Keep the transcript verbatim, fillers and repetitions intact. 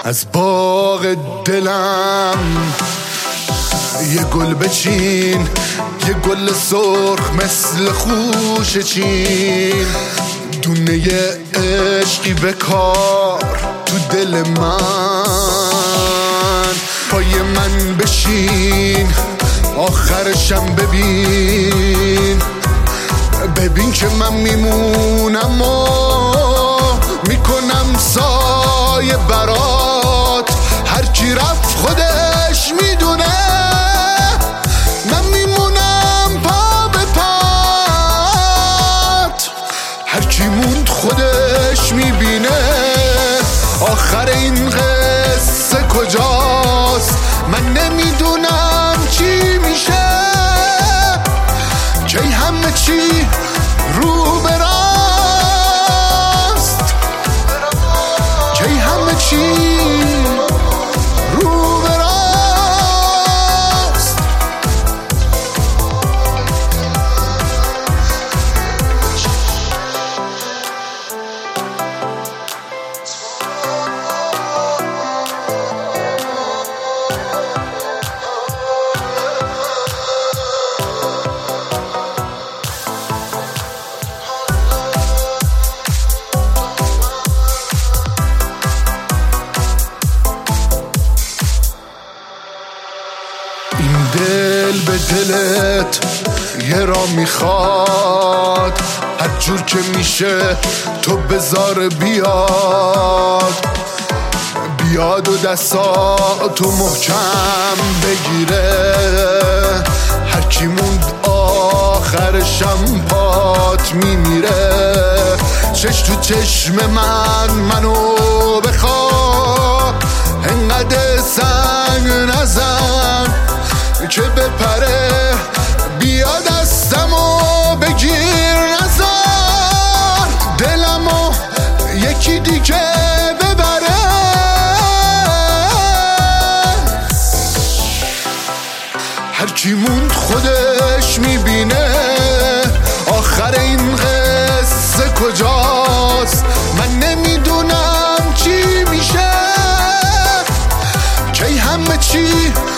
از باغ دلم یه گل بچین، یه گل سرخ مثل خوش چین، دونه عشقی بکار تو دل من، پای من بشین آخرشم ببین، ببین که من میمونم و میکنم سایه برات، هر کی رفت خودش میدونه، من میمونم پا به پات، هر کی موند خودش میبینه آخر این قصه کجاست، من نمیدونم چی میشه، کی همه چی رو به راست، کی همه چی رو به راست. این دل به دلت یه را میخواد، هر جور که میشه تو بذار بیاد، بیاد و دستاتو محکم بگیره، هر کی موند آخرشم پات میمیره، چش تو چشم من منو بخوا، انقدر سنگ نزن که بپره، بیا دستمو بگیر نزار، دلمو یکی دیگه ببره، هر کی موند خودش میبینه آخر این قصه کجاست، من نمیدونم چی میشه، کی همه چی